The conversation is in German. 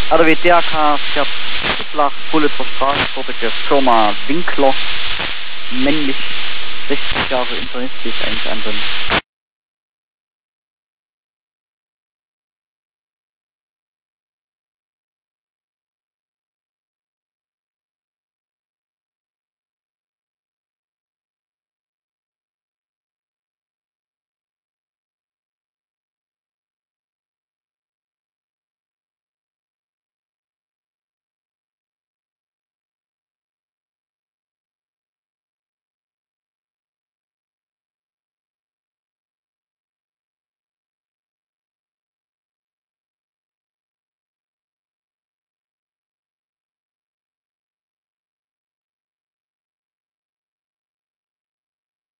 RW DRK fährt Stuttgart, Bullitzer Straße, dortige Firma Winkler, männlich, 60 Jahre internistisch, eigentlich ansonsten.